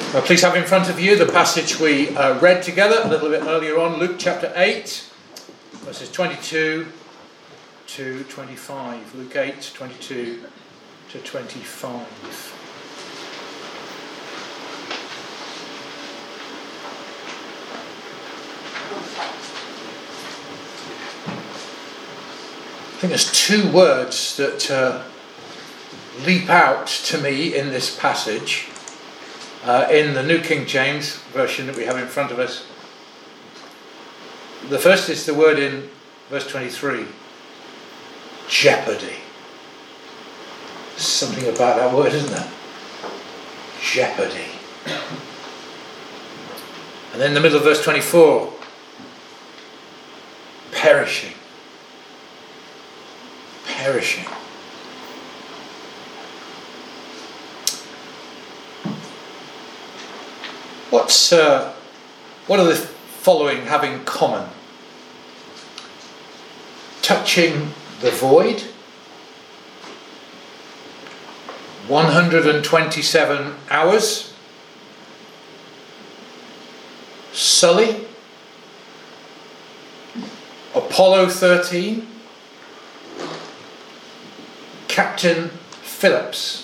Well, please have in front of you the passage we read together a little bit earlier on, Luke chapter 8, verses 22 to 25. Luke 8, 22 to 25. I think there's two words that leap out to me in this passage. In the New King James version that we have in front of us, the first is the word in verse 23, jeopardy. Something about that word, isn't there? Jeopardy. And then in the middle of verse 24, perishing. Perishing. What are the following have in common? Touching the void, 127 hours, Sully, Apollo 13, Captain Phillips.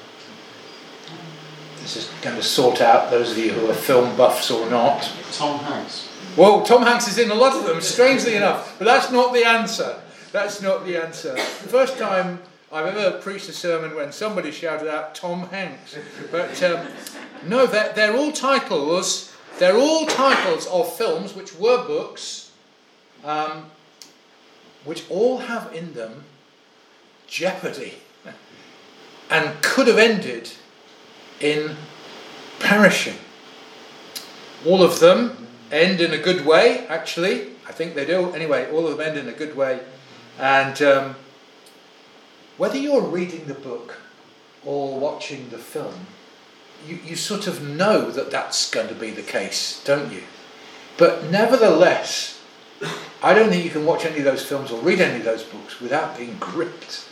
This is going to sort out those of you who are film buffs or not. Tom Hanks. Well, Tom Hanks is in a lot of them, strangely enough, but that's not the answer. That's not the answer. The first time I've ever preached a sermon when somebody shouted out Tom Hanks. But no, they're all titles. They're all titles of films which were books, which all have in them jeopardy, and could have ended in perishing. All of them end in a good way, actually. I think they do. Anyway, all of them end in a good way. And whether you're reading the book or watching the film, you sort of know that that's going to be the case, don't you? But nevertheless, I don't think you can watch any of those films or read any of those books without being gripped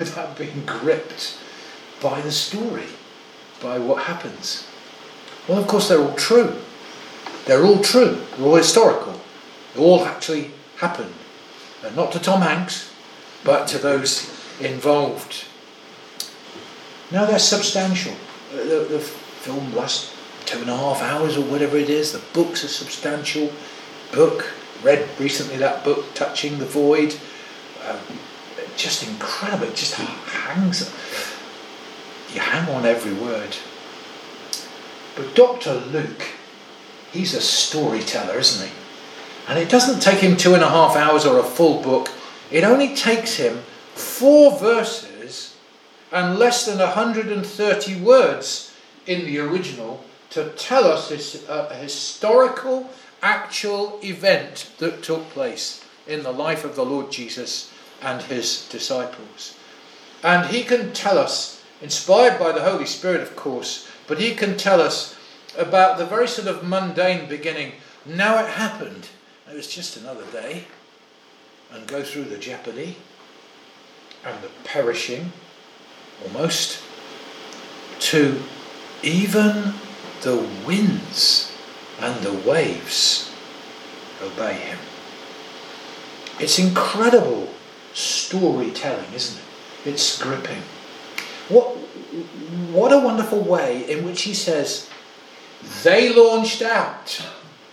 by the story, by what happens. Well, of course, they're all true. They're all true. They're all historical. They all actually happened. Not to Tom Hanks, but to those involved. Now they're substantial. The film lasts 2.5 hours or whatever it is. The book's a substantial book. Read recently that book, Touching the Void. Just incredible. It just hangs. You hang on every word. But Dr. Luke, he's a storyteller, isn't he? And it doesn't take him 2.5 hours or a full book. It only takes him 4 verses and less than 130 words in the original to tell us this historical, actual event that took place in the life of the Lord Jesus and his disciples. And he can tell us, inspired by the Holy Spirit, of course, but he can tell us about the very sort of mundane beginning. Now it happened. It was just another day. And go through the jeopardy and the perishing, almost, to even the winds and the waves obey him. It's incredible storytelling, isn't it? It's gripping. What a wonderful way in which he says, they launched out.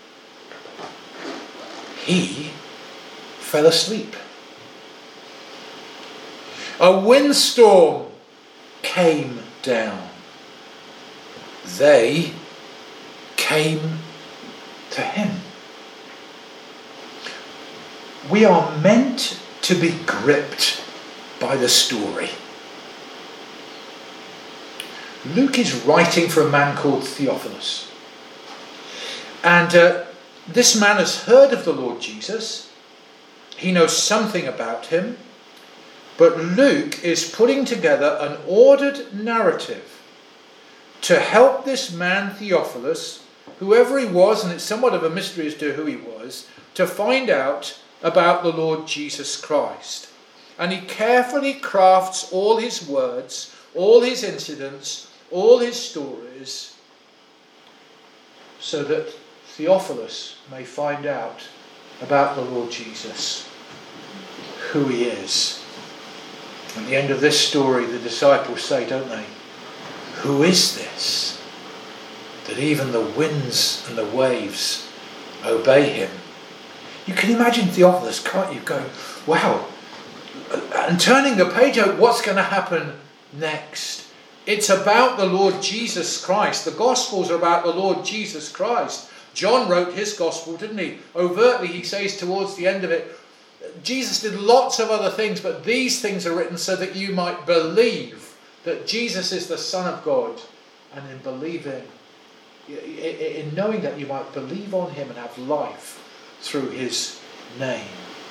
He fell asleep. A windstorm came down. They came to him. We are meant to be gripped by the story. Luke is writing for a man called Theophilus. And this man has heard of the Lord Jesus. He knows something about him. But Luke is putting together an ordered narrative to help this man Theophilus, whoever he was, and it's somewhat of a mystery as to who he was, to find out about the Lord Jesus Christ. And he carefully crafts all his words, all his incidents, all his stories so that Theophilus may find out about the Lord Jesus, who he is. At the end of this story, the disciples say, don't they, who is this, that even the winds and the waves obey him? You can imagine Theophilus, can't you, going, wow, and turning the page out, what's going to happen next? It's about the Lord Jesus Christ. The Gospels are about the Lord Jesus Christ. John wrote his Gospel, didn't he? Overtly, he says towards the end of it, Jesus did lots of other things, but these things are written so that you might believe that Jesus is the Son of God, and in believing, in knowing that you might believe on him and have life through his name.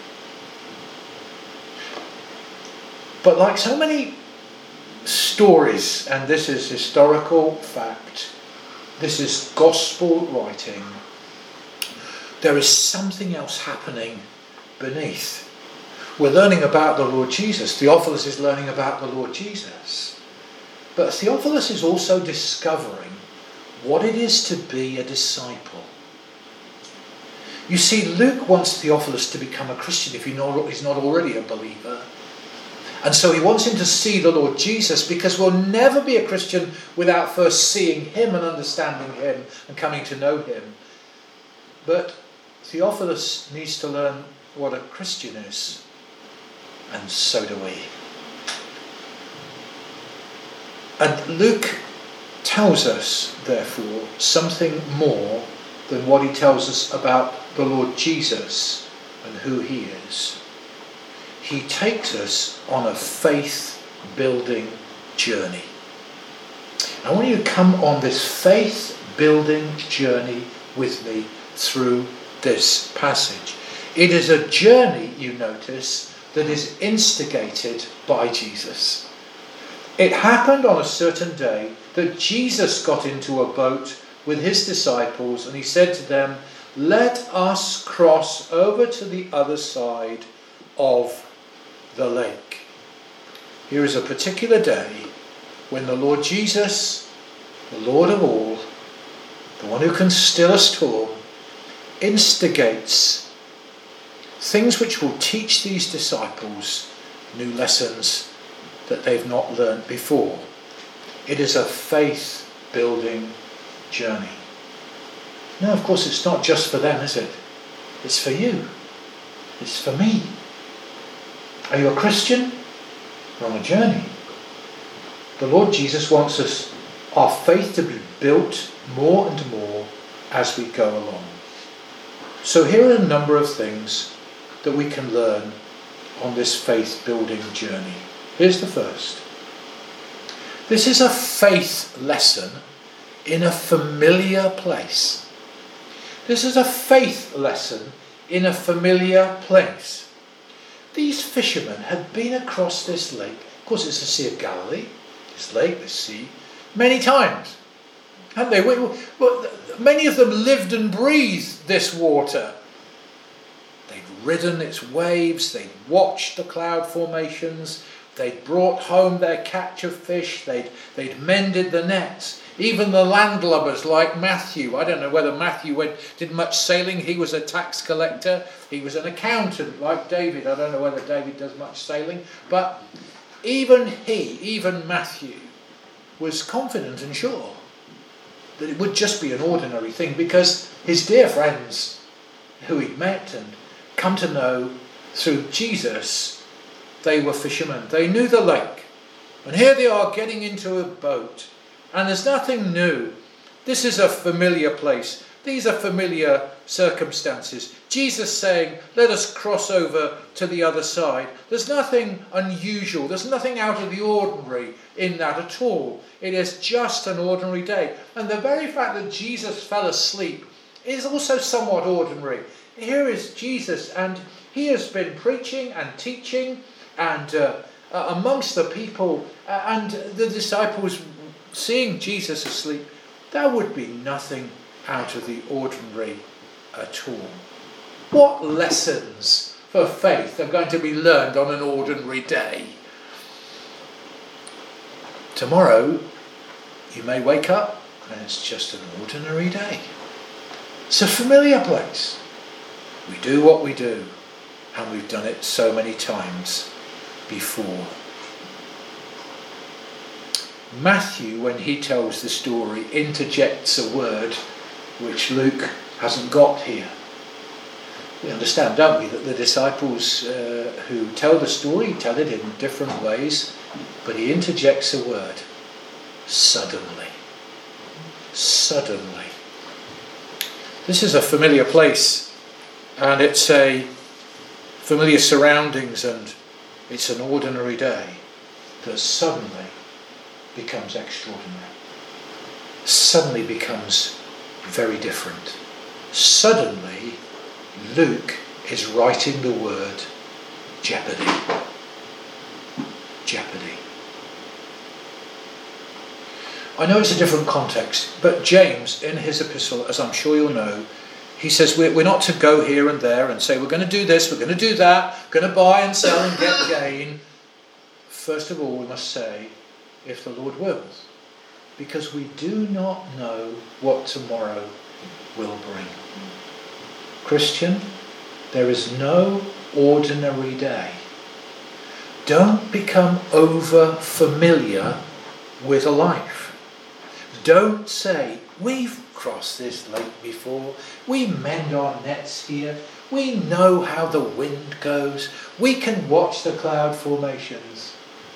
But like so many stories, and this is historical fact, this is gospel writing, there is something else happening beneath. We're learning about the Lord Jesus. Theophilus is learning about the Lord Jesus. But Theophilus is also discovering what it is to be a disciple. You see, Luke wants Theophilus to become a Christian if he's not already a believer. And so he wants him to see the Lord Jesus, because we'll never be a Christian without first seeing him and understanding him and coming to know him. But Theophilus needs to learn what a Christian is, and so do we. And Luke tells us, therefore, something more than what he tells us about the Lord Jesus and who he is. He takes us on a faith-building journey. I want you to come on this faith-building journey with me through this passage. It is a journey, you notice, that is instigated by Jesus. It happened on a certain day that Jesus got into a boat with his disciples, and he said to them, "Let us cross over to the other side of the lake." Here is a particular day when the Lord Jesus, the Lord of all, the one who can still a storm, instigates things which will teach these disciples new lessons that they've not learnt before. It is a faith-building journey. Now, of course, it's not just for them, is it? It's for you. It's for me. Are you a Christian? We're on a journey. The Lord Jesus wants our faith to be built more and more as we go along. So here are a number of things that we can learn on this faith-building journey. Here's the first. This is a faith lesson in a familiar place. This is a faith lesson in a familiar place. These fishermen had been across this lake. Of course, it's the Sea of Galilee, this lake, this sea, many times. Hadn't they? Well, many of them lived and breathed this water. They'd ridden its waves, they'd watched the cloud formations, they'd brought home their catch of fish, they'd mended the nets. Even the landlubbers like Matthew. I don't know whether Matthew did much sailing. He was a tax collector. He was an accountant like David. I don't know whether David does much sailing. But even Matthew, was confident and sure that it would just be an ordinary thing, because his dear friends who he'd met and come to know through Jesus, they were fishermen. They knew the lake. And here they are getting into a boat. And there's nothing new. This is a familiar place. These are familiar circumstances. Jesus saying, let us cross over to the other side. There's nothing unusual. There's nothing out of the ordinary in that at all. It is just an ordinary day. And the very fact that Jesus fell asleep is also somewhat ordinary. Here is Jesus, and he has been preaching and teaching and amongst the people, and the disciples seeing Jesus asleep. There would be nothing out of the ordinary at all. What lessons for faith are going to be learned on an ordinary day? Tomorrow you may wake up and it's just an ordinary day. It's a familiar place. We do what we do, and we've done it so many times before. Matthew, when he tells the story, interjects a word which Luke hasn't got here. We understand, don't we, that the disciples who tell the story tell it in different ways, but he interjects a word: suddenly. Suddenly. This is a familiar place, and it's a familiar surroundings, and it's an ordinary day that suddenly becomes extraordinary. Suddenly becomes very different. Suddenly, Luke is writing the word jeopardy. Jeopardy. I know it's a different context, but James, in his epistle, as I'm sure you'll know, he says we're not to go here and there and say we're going to do this, we're going to do that, going to buy and sell and get gain. First of all, we must say, if the Lord wills, because we do not know what tomorrow will bring. Christian, there is no ordinary day. Don't become over familiar with a life. Don't say, we've crossed this lake before, we mend our nets here, we know how the wind goes, we can watch the cloud formations.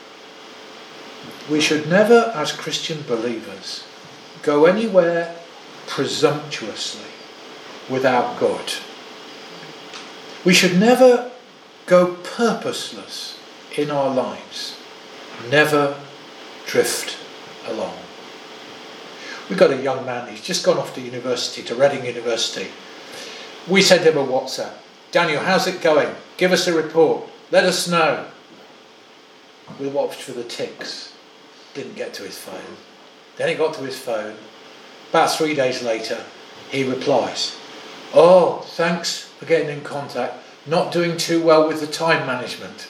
We should never, as Christian believers, go anywhere presumptuously without God. We should never go purposeless in our lives, never drift along. We've got a young man, he's just gone off to university, to Reading University. We sent him a WhatsApp. Daniel, how's it going? Give us a report. Let us know. We watched for the ticks. Didn't get to his phone. Then he got to his phone. About 3 days later, he replies, "Oh, thanks for getting in contact. Not doing too well with the time management."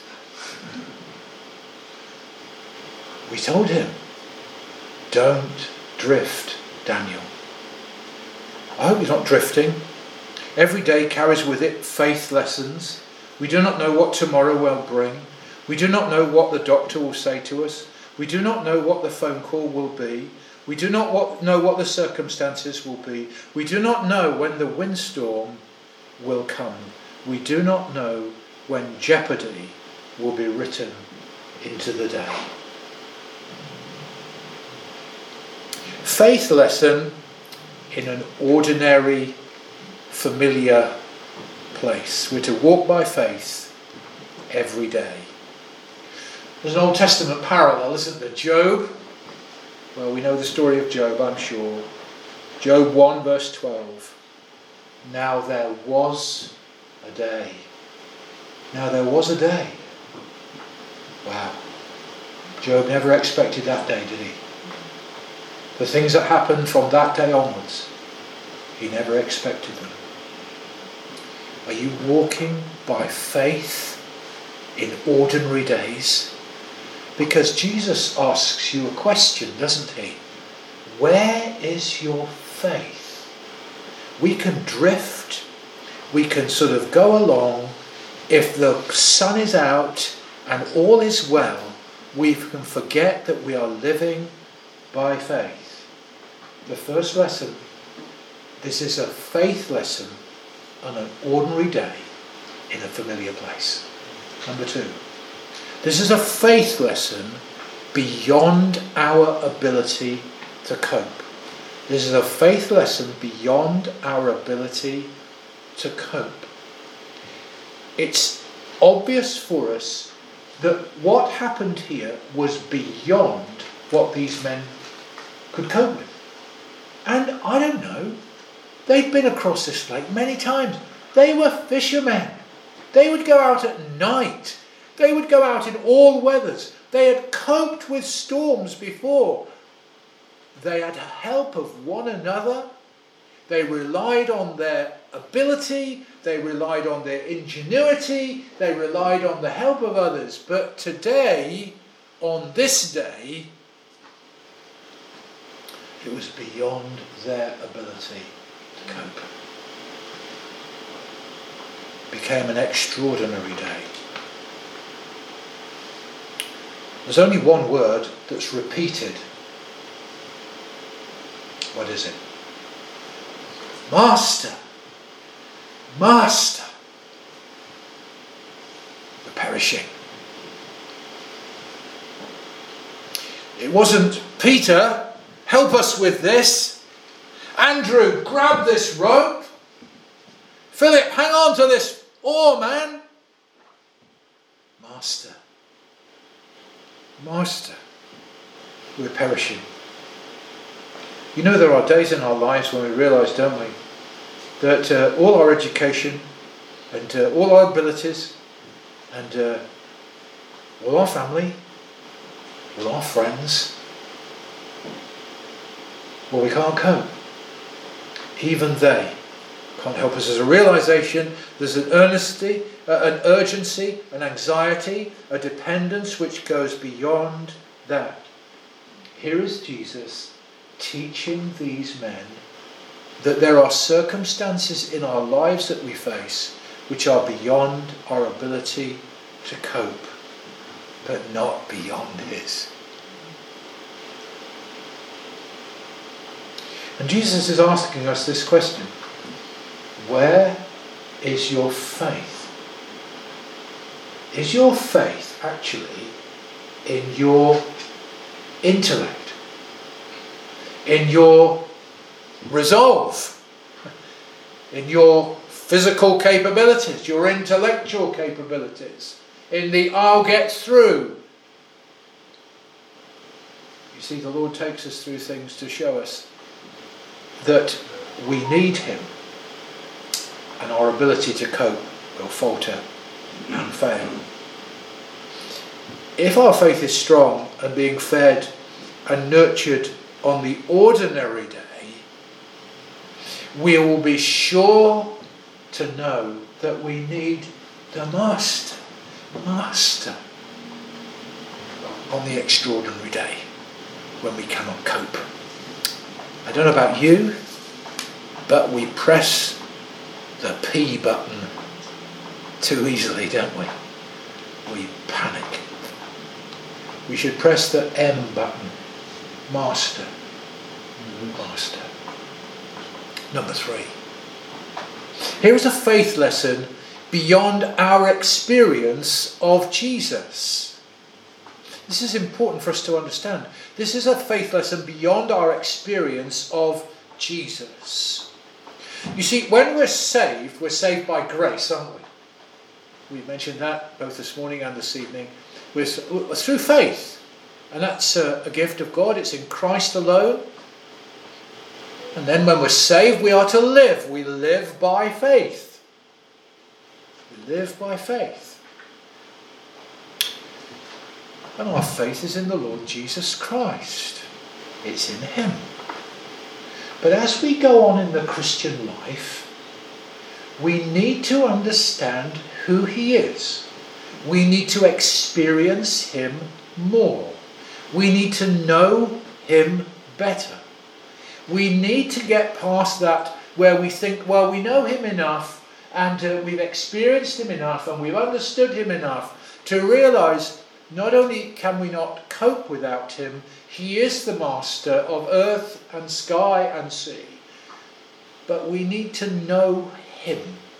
We told him, don't drift, Daniel. I hope he's not drifting. Every day carries with it faith lessons. We do not know what tomorrow will bring. We do not know what the doctor will say to us. We do not know what the phone call will be. We do not know what the circumstances will be. We do not know when the windstorm will come. We do not know when jeopardy will be written into the day. Faith lesson in an ordinary, familiar place. We're to walk by faith every day. There's an Old Testament parallel, isn't there? Job. Well, we know the story of Job, I'm sure. Job 1 verse 12. Now there was a day. Now there was a day. Wow. Job never expected that day, did he? The things that happened from that day onwards, he never expected them. Are you walking by faith in ordinary days? Because Jesus asks you a question, doesn't he? Where is your faith? We can drift, we can sort of go along. If the sun is out and all is well, we can forget that we are living by faith. The first lesson, this is a faith lesson on an ordinary day in a familiar place. Number 2, this is a faith lesson beyond our ability to cope. This is a faith lesson beyond our ability to cope. It's obvious for us that what happened here was beyond what these men could cope with. And I don't know, they'd been across this lake many times. They were fishermen. They would go out at night. They would go out in all weathers. They had coped with storms before. They had help of one another. They relied on their ability. They relied on their ingenuity. They relied on the help of others. But today, on this day, it was beyond their ability to cope. became an extraordinary day. There's only one word that's repeated. What is it? Master! Master! We're perishing. It wasn't, Peter, help us with this. Andrew, grab this rope. Philip, hang on to this oar, man. Master. Master. We're perishing. You know, there are days in our lives when we realise, don't we, that all our education and all our abilities and all our family, all our friends, well, we can't cope. Even they can't help us. There's a realisation, there's an earnesty, an urgency, an anxiety, a dependence which goes beyond that. Here is Jesus teaching these men that there are circumstances in our lives that we face which are beyond our ability to cope, but not beyond his. And Jesus is asking us this question: where is your faith? Is your faith actually in your intellect, in your resolve, in your physical capabilities, your intellectual capabilities, in the I'll get through? You see, the Lord takes us through things to show us that we need him, and our ability to cope will falter and fail. If our faith is strong and being fed and nurtured on the ordinary day, we will be sure to know that we need the Master on the extraordinary day when we cannot cope. I don't know about you, but we press the P button too easily, don't we? We panic. We should press the M button. Master. Master. Number 3. Here is a faith lesson beyond our experience of Jesus. This is important for us to understand. This is a faith lesson beyond our experience of Jesus. You see, when we're saved by grace, aren't we? We mentioned that both this morning and this evening. We're through faith. And that's a gift of God. It's in Christ alone. And then when we're saved, we are to live. We live by faith. We live by faith. And our faith is in the Lord Jesus Christ. It's in him. But as we go on in the Christian life, we need to understand who he is. We need to experience him more. We need to know him better. We need to get past that where we think, well, we know him enough and we've experienced him enough and we've understood him enough to realise not only can we not cope without him, he is the master of earth and sky and sea, but we need to know him.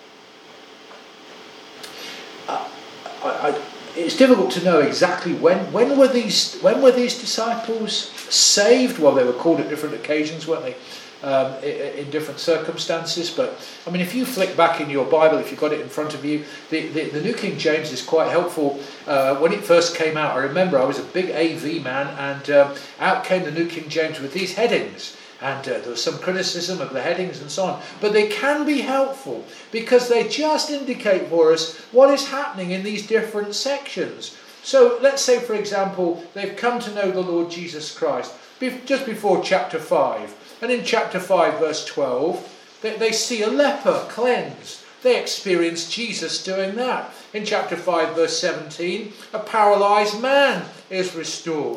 It's difficult to know exactly when were these disciples saved. Well, they were called at different occasions, weren't they? In different circumstances. But I mean, if you flick back in your Bible, if you've got it in front of you, the New King James is quite helpful. When it first came out, I remember I was a big AV man, and out came the New King James with these headings. And there was some criticism of the headings and so on. But they can be helpful because they just indicate for us what is happening in these different sections. So let's say, for example, they've come to know the Lord Jesus Christ just before chapter 5. And in chapter 5, verse 12, they see a leper cleansed. They experience Jesus doing that. In chapter 5, verse 17, a paralysed man is restored.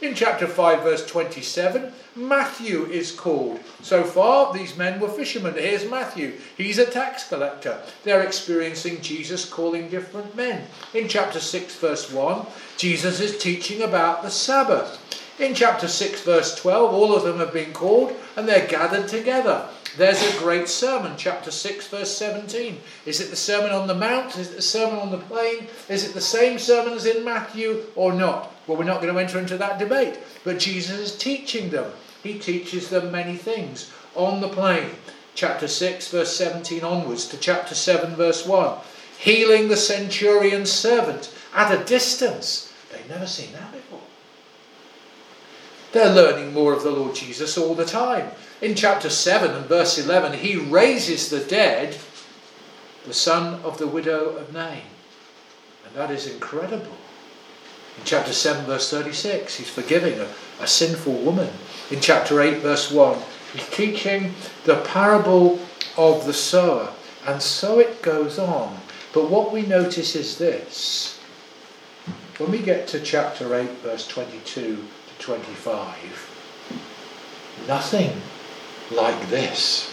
In chapter 5 verse 27, Matthew is called. So far these men were fishermen. Here's Matthew. He's a tax collector. They're experiencing Jesus calling different men. In chapter 6 verse 1, Jesus is teaching about the Sabbath. In chapter 6 verse 12, all of them have been called and they're gathered together. There's a great sermon, chapter 6 verse 17. Is it the Sermon on the Mount? Is it the Sermon on the Plain? Is it the same sermon as in Matthew or not? Well, we're not going to enter into that debate. But Jesus is teaching them. He teaches them many things on the plain. Chapter 6 verse 17 onwards to chapter 7 verse 1. Healing the centurion's servant at a distance. They've never seen that before. They're learning more of the Lord Jesus all the time. In chapter 7 and verse 11, he raises the dead, the son of the widow of Nain. And that is incredible. In chapter 7 verse 36, he's forgiving a sinful woman. In chapter 8 verse 1, he's teaching the parable of the sower. And so it goes on. But what we notice is this. When we get to chapter 8 verse 22 to 25, nothing like this.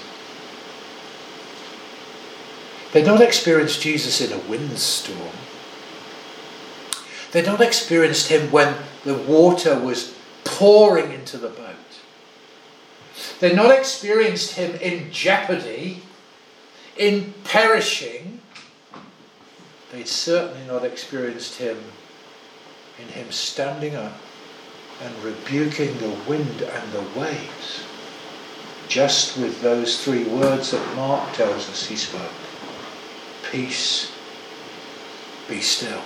They don't experience Jesus in a windstorm. They don't experience him when the water was pouring into the boat. They not experienced him in jeopardy, in perishing. They'd certainly not experienced him in him standing up and rebuking the wind and the waves. Just with those three words that Mark tells us he spoke. Peace, be still.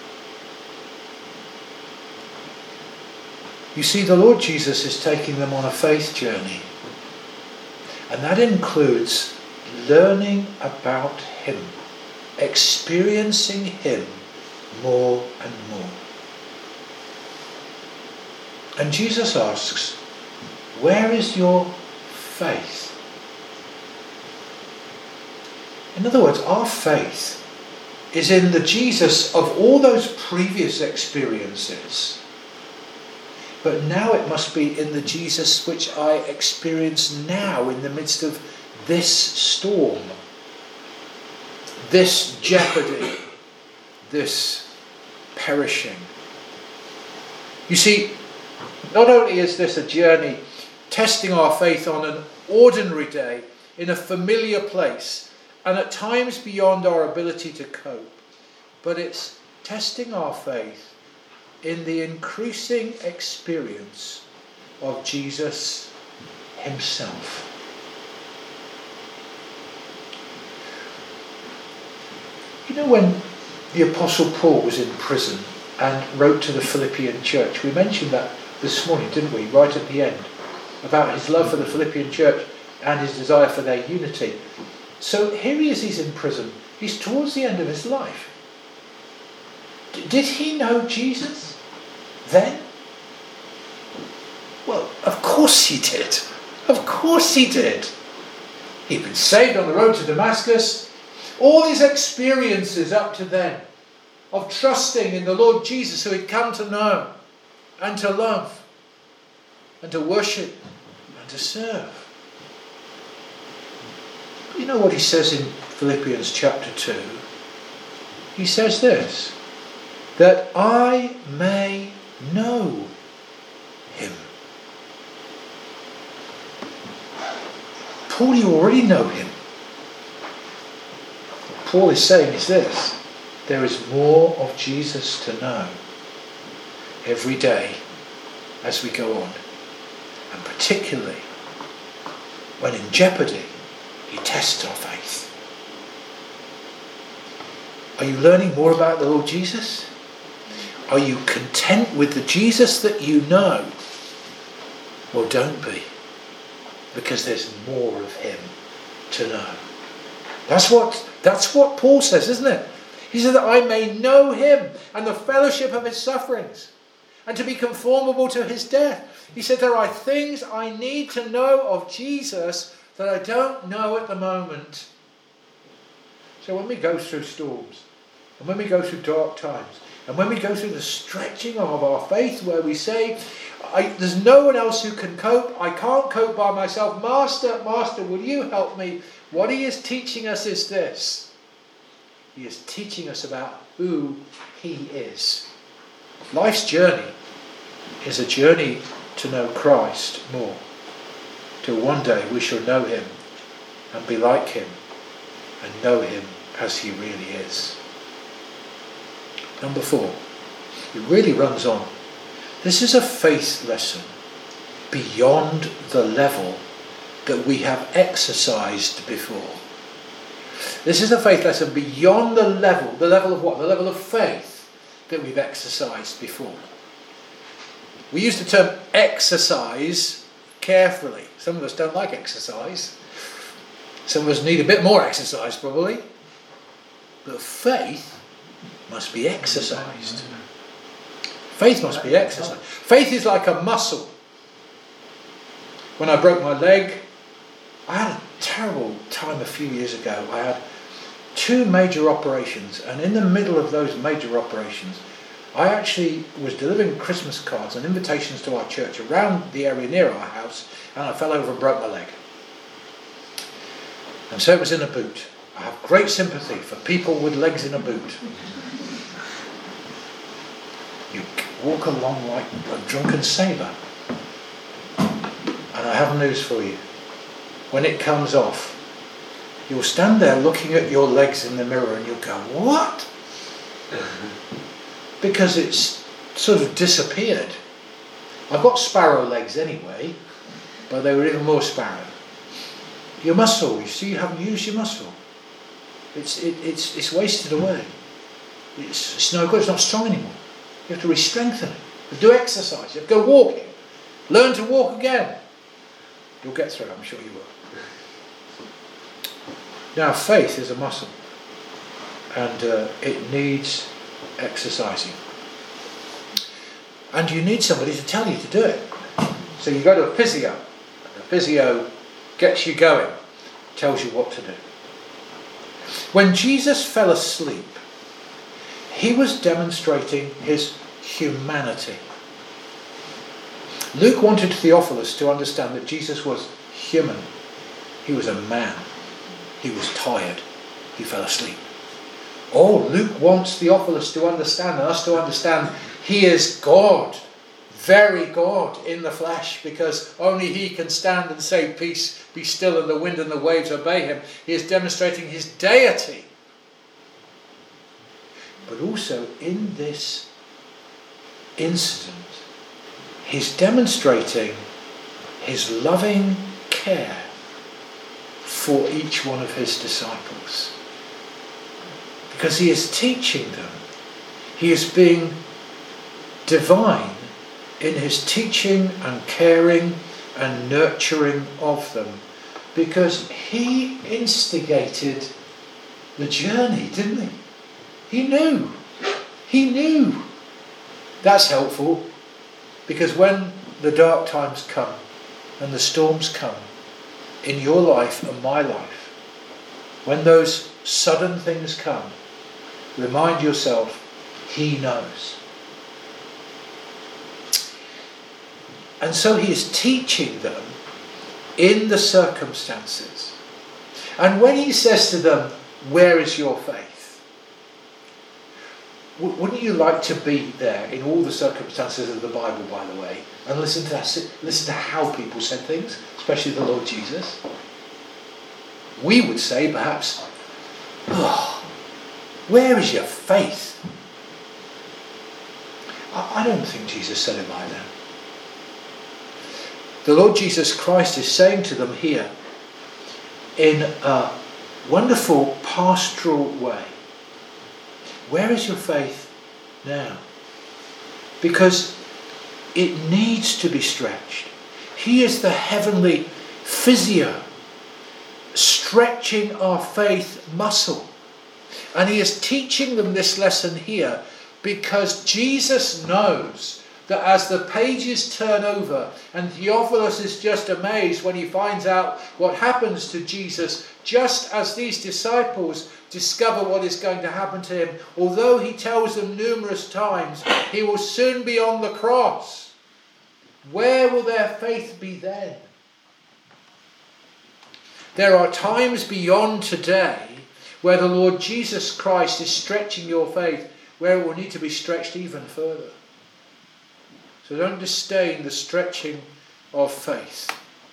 You see, the Lord Jesus is taking them on a faith journey. And that includes learning about him, experiencing him more and more. And Jesus asks, where is your faith? In other words, our faith is in the Jesus of all those previous experiences. But now it must be in the Jesus which I experience now in the midst of this storm, this jeopardy, this perishing. You see, not only is this a journey testing our faith on an ordinary day in a familiar place and at times beyond our ability to cope, but it's testing our faith in the increasing experience of Jesus himself. You know, when the Apostle Paul was in prison and wrote to the Philippian church, we mentioned that this morning, didn't we, right at the end, about his love for the Philippian church and his desire for their unity. So here he is, he's in prison. He's towards the end of his life. Did he know Jesus then? Well, of course he did. Of course he did. He'd been saved on the road to Damascus. All his experiences up to then of trusting in the Lord Jesus who he'd come to know and to love and to worship and to serve. You know what he says in Philippians chapter 2? He says this, that I may know him. Paul, you already know him. What Paul is saying is this, there is more of Jesus to know every day as we go on. And particularly when in jeopardy, he tests our faith. Are you learning more about the Lord Jesus? Are you content with the Jesus that you know? Well, don't be, because there's more of him to know. That's what Paul says, isn't it? He said that I may know him and the fellowship of his sufferings and to be conformable to his death. He said there are things I need to know of Jesus that I don't know at the moment. So when we go through storms and when we go through dark times And when we go through the stretching of our faith, where we say, there's no one else who can cope, I can't cope by myself, Master, will you help me? What he is teaching us is this. He is teaching us about who he is. Life's journey is a journey to know Christ more, till one day we shall know him and be like him and know him as he really is. Number 4, it really runs on. This is a faith lesson beyond the level that we have exercised before. This is a faith lesson beyond the level of what? The level of faith that we've exercised before. We use the term exercise carefully. Some of us don't like exercise. Some of us need a bit more exercise probably. But faith must be exercised. Faith must be exercised. Faith is like a muscle. When I broke my leg, I had a terrible time a few years ago. I had 2 major operations, and in the middle of those major operations, I actually was delivering Christmas cards and invitations to our church around the area near our house, and I fell over and broke my leg. And so it was in a boot. I have great sympathy for people with legs in a boot. You walk along like a drunken sailor. And I have news for you. When it comes off, you'll stand there looking at your legs in the mirror and you'll go, what? Because it's sort of disappeared. I've got sparrow legs anyway, but they were even more sparrow. Your muscle, you see, you haven't used your muscle. It's wasted away. It's no good, it's not strong anymore. You have to re-strengthen it. Do exercise, you have to go walking. Learn to walk again. You'll get through it, I'm sure you will. Now, faith is a muscle, and it needs exercising. And you need somebody to tell you to do it. So you go to a physio, and the physio gets you going, tells you what to do. When Jesus fell asleep, he was demonstrating his humanity. Luke wanted Theophilus to understand that Jesus was human. He was a man. He was tired. He fell asleep. Oh, Luke wants Theophilus to understand, and us to understand, he is God, very God in the flesh, because only he can stand and say, peace, be still, and the wind and the waves obey him. He is demonstrating his deity. But also in this incident, he's demonstrating his loving care for each one of his disciples. Because he is teaching them. He is being divine in his teaching and caring and nurturing of them. Because he instigated the journey, didn't he? He knew. He knew. That's helpful. Because when the dark times come and the storms come in your life and my life, when those sudden things come, remind yourself, he knows. And so he is teaching them in the circumstances. And when he says to them, where is your faith? Wouldn't you like to be there in all the circumstances of the Bible, by the way, and listen to how people said things, especially the Lord Jesus? We would say, perhaps, where is your faith? I don't think Jesus said it like that. The Lord Jesus Christ is saying to them here in a wonderful pastoral way, where is your faith now? Because it needs to be stretched. He is the heavenly physio, stretching our faith muscle. And he is teaching them this lesson here because Jesus knows that as the pages turn over, and Theophilus is just amazed when he finds out what happens to Jesus, just as these disciples discover what is going to happen to him, although he tells them numerous times he will soon be on the cross, where will their faith be then? There are times beyond today where the Lord Jesus Christ is stretching your faith, where it will need to be stretched even further. So don't disdain the stretching of faith.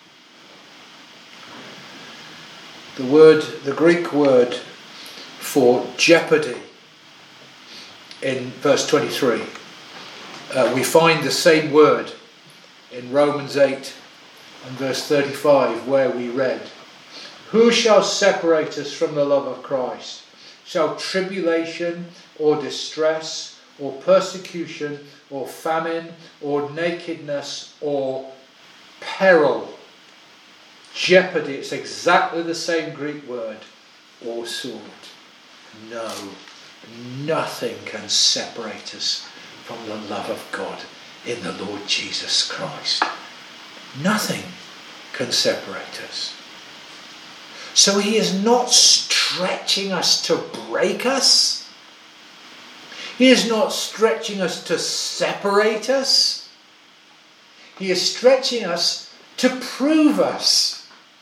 The Greek word for jeopardy in verse 23, we find the same word in Romans 8 and verse 35, where we read, "Who shall separate us from the love of Christ? Shall tribulation or distress or persecution or famine or nakedness or peril?" Jeopardy, it's exactly the same Greek word, or sword. No, nothing can separate us from the love of God in the Lord Jesus Christ. Nothing can separate us. So he is not stretching us to break us. He is not stretching us to separate us. He is stretching us to prove us.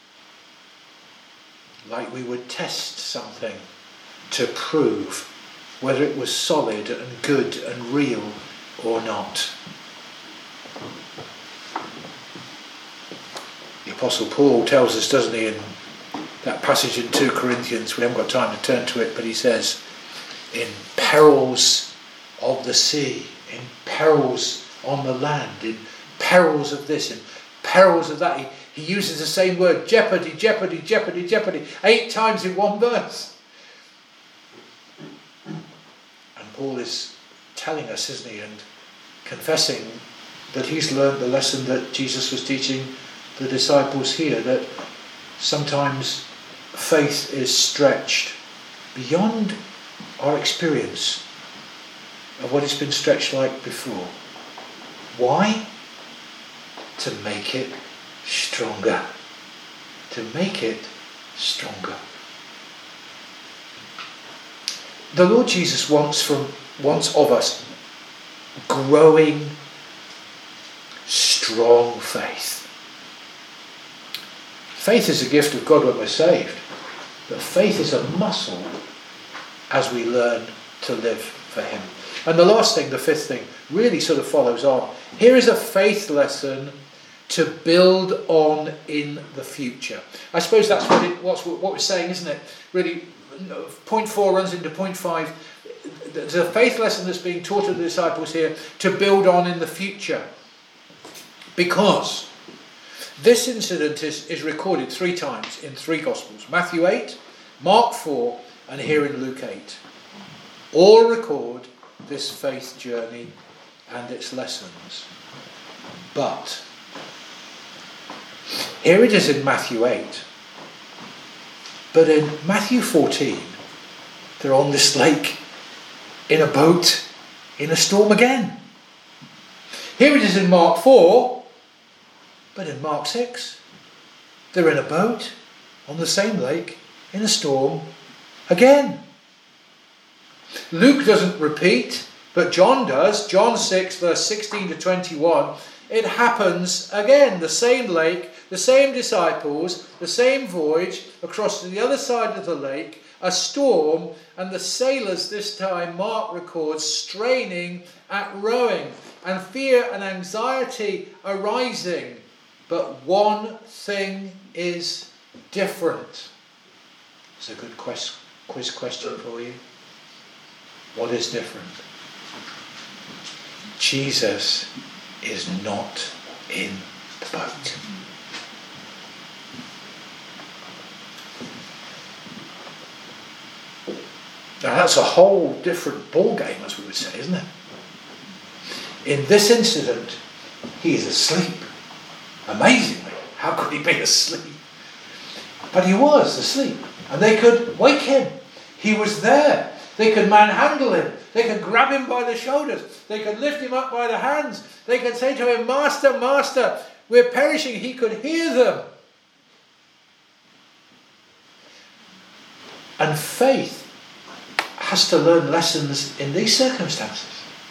Like we would test something to prove whether it was solid and good and real or not. The Apostle Paul tells us, doesn't he, in that passage in 2 Corinthians, we haven't got time to turn to it, but he says, in perils of the sea, in perils on the land, in perils of this, in perils of that. He uses the same word, jeopardy, jeopardy, jeopardy, jeopardy, 8 times in one verse. And Paul is telling us, isn't he, and confessing that he's learned the lesson that Jesus was teaching the disciples here, that sometimes faith is stretched beyond our experience of what it's been stretched like before. Why? To make it stronger. To make it stronger. The Lord Jesus wants of us growing, strong faith. Faith is a gift of God when we're saved, but faith is a muscle as we learn to live for him. And the last thing, the fifth thing, really sort of follows on. Here is a faith lesson to build on in the future. I suppose that's what we're saying, isn't it? Really, point 4 runs into point 5. There's a faith lesson that's being taught to the disciples here to build on in the future. Because this incident is recorded 3 times in 3 Gospels. Matthew 8, Mark 4, and here in Luke 8. All record this faith journey and its lessons. But here it is in Matthew 8. But in Matthew 14, they're on this lake in a boat in a storm again. Here it is in Mark 4, but in Mark 6, they're in a boat on the same lake in a storm again. Luke doesn't repeat, but John does. John 6, verse 16 to 21. It happens again. The same lake, the same disciples, the same voyage across to the other side of the lake, a storm, and the sailors this time, Mark records, straining at rowing, and fear and anxiety arising. But one thing is different. It's a good quiz question for you. What is different? Jesus is not in the boat. Now that's a whole different ball game, as we would say, isn't it? In this incident, he is asleep. Amazingly, how could he be asleep? But he was asleep, and they could wake him. He was there. They could manhandle him. They could grab him by the shoulders. They could lift him up by the hands. They could say to him, "Master, Master, we're perishing." He could hear them. And faith has to learn lessons in these circumstances.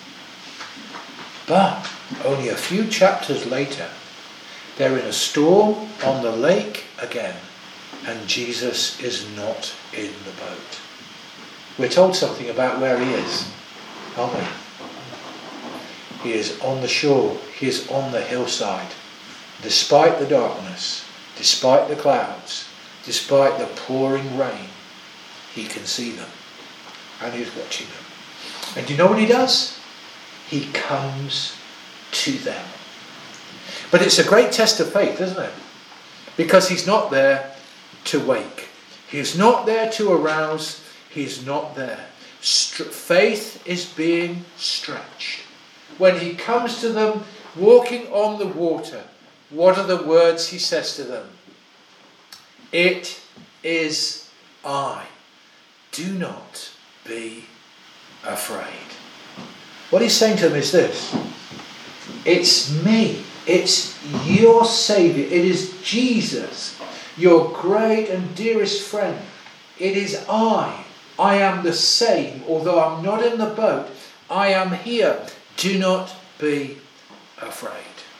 But only a few chapters later, they're in a storm on the lake again, and Jesus is not in the boat. We're told something about where he is, aren't we? He is on the shore. He is on the hillside. Despite the darkness, despite the clouds, despite the pouring rain, he can see them. And he's watching them. And do you know what he does? He comes to them. But it's a great test of faith, isn't it? Because he's not there to wake. He's not there to arouse. He's not there. Faith is being stretched. When he comes to them walking on the water, what are the words he says to them? It is I. Do not be afraid. What he's saying to them is this. It's me. It's your Saviour. It is Jesus, your great and dearest friend. It is I. I am the same. Although I'm not in the boat, I am here. Do not be afraid.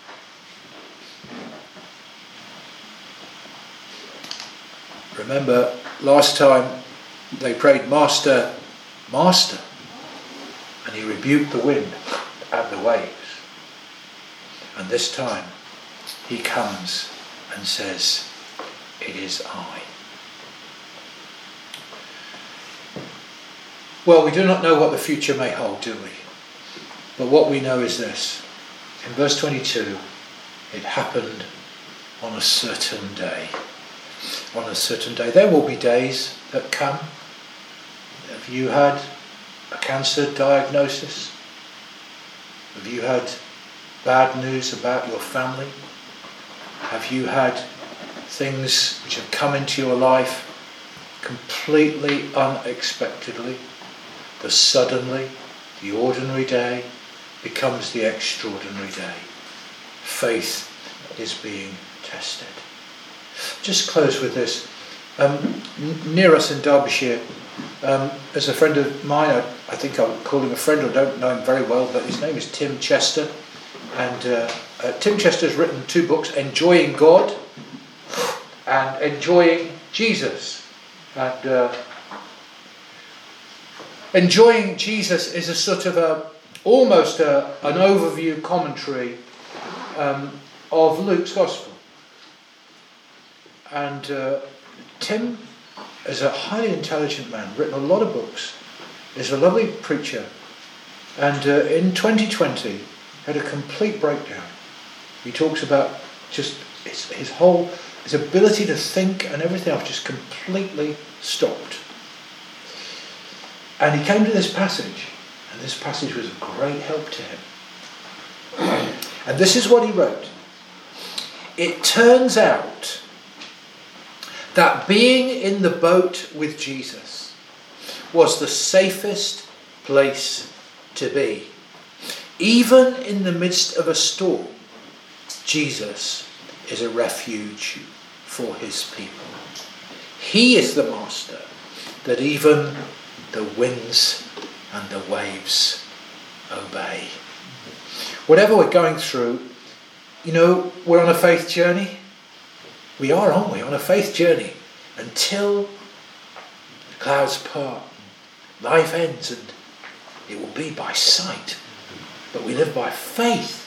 Remember, last time they prayed, Master, Master. And he rebuked the wind and the waves. And this time he comes and says, it is I. Well, we do not know what the future may hold, do we? But what we know is this. In verse 22, it happened on a certain day. On a certain day. There will be days that come. Have you had a cancer diagnosis? Have you had bad news about your family? Have you had things which have come into your life completely unexpectedly? The suddenly, the ordinary day becomes the extraordinary day. Faith is being tested. Just close with this. Near us in Derbyshire, there's a friend of mine, I think I would call him a friend, I don't know him very well, but his name is Tim Chester. And Tim Chester's written 2 books, Enjoying God and Enjoying Jesus. And Enjoying Jesus is a sort of almost an overview commentary of Luke's Gospel. And Tim is a highly intelligent man, written a lot of books, is a lovely preacher, and in 2020 had a complete breakdown. He talks about just his ability to think and everything else just completely stopped. And he came to this passage, and this passage was a great help to him. And this is what he wrote. It turns out that being in the boat with Jesus was the safest place to be. Even in the midst of a storm, Jesus is a refuge for his people. He is the master that even the winds and the waves obey. Whatever we're going through, we're on a faith journey. We are, aren't we, on a faith journey until the clouds part, life ends, and it will be by sight. But we live by faith.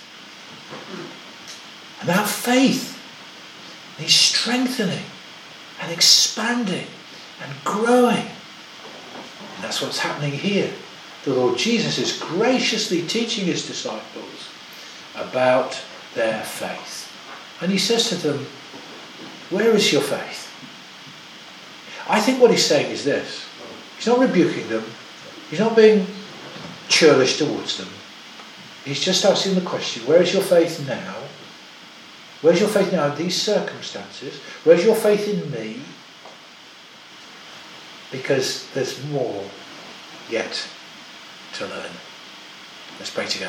And that faith needs strengthening and expanding and growing. And that's what's happening here. The Lord Jesus is graciously teaching his disciples about their faith. And he says to them, where is your faith? I think what he's saying is this. He's not rebuking them. He's not being churlish towards them. He's just asking the question, where is your faith now? Where's your faith now in these circumstances? Where's your faith in me? Because there's more yet to learn. Let's pray together.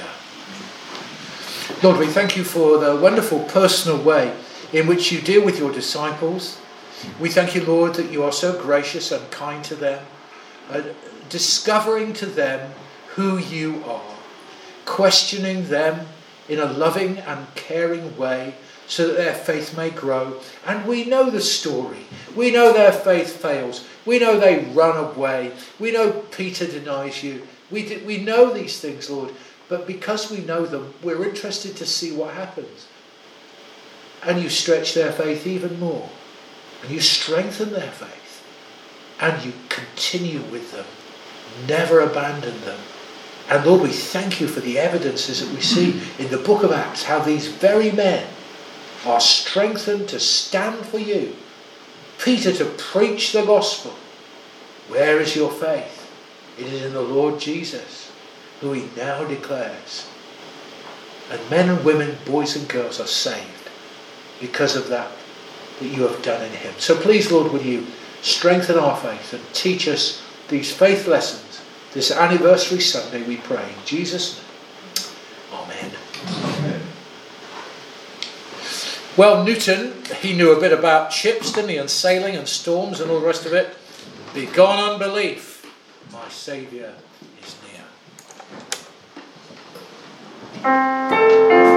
Lord, we thank you for the wonderful personal way in which you deal with your disciples. We thank you, Lord, that you are so gracious and kind to them, discovering to them who you are, questioning them in a loving and caring way so that their faith may grow. And we know the story. We know their faith fails. We know they run away. We know Peter denies you. We know these things, Lord. But because we know them, we're interested to see what happens. And you stretch their faith even more. And you strengthen their faith. And you continue with them. Never abandon them. And Lord, we thank you for the evidences that we see in the book of Acts, how these very men are strengthened to stand for you. Peter to preach the gospel. Where is your faith? It is in the Lord Jesus, who he now declares. And men and women, boys and girls are saved because of that you have done in him. So please, Lord, will you strengthen our faith and teach us these faith lessons this anniversary Sunday, we pray. In Jesus' name. Amen. Amen. Well, Newton, he knew a bit about ships, didn't he, and sailing and storms and all the rest of it. Begone unbelief, my Saviour is near.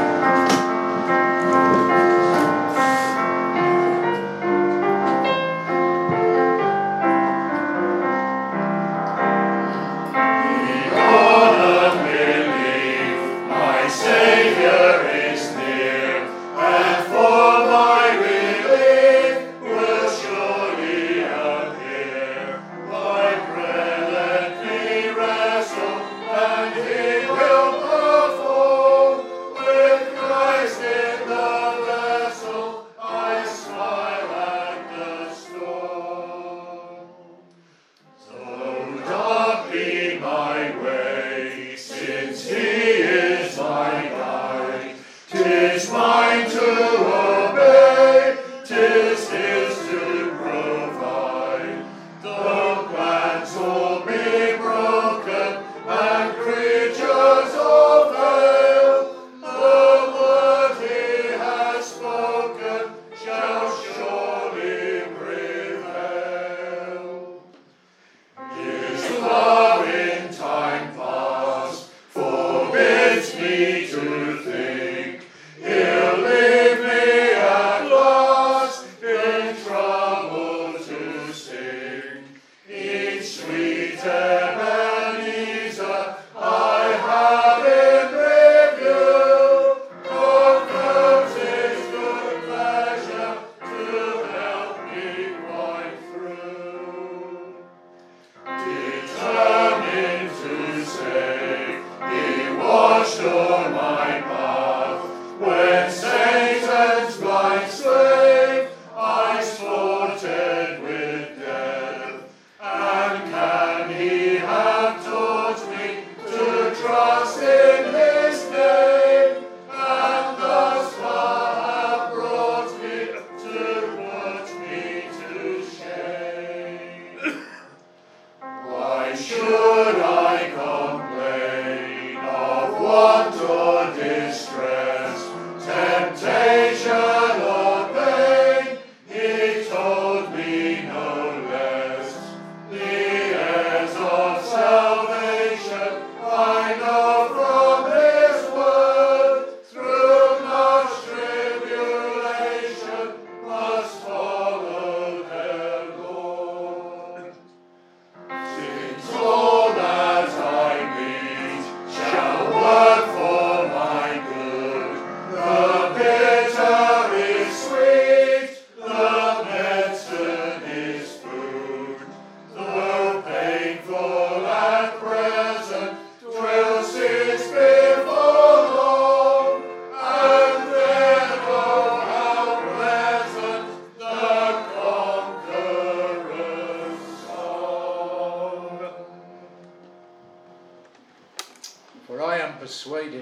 Persuaded,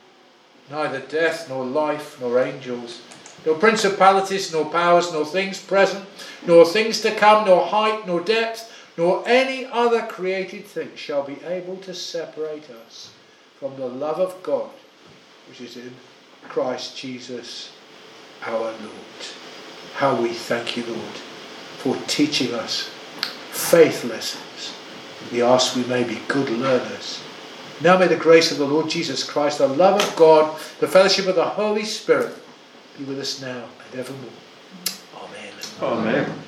neither death, nor life, nor angels, nor principalities, nor powers, nor things present, nor things to come, nor height, nor depth, nor any other created thing shall be able to separate us from the love of God, which is in Christ Jesus our Lord. How we thank you, Lord, for teaching us faith lessons. We ask we may be good learners. Now may the grace of the Lord Jesus Christ, the love of God, the fellowship of the Holy Spirit be with us now and evermore. Amen. Amen.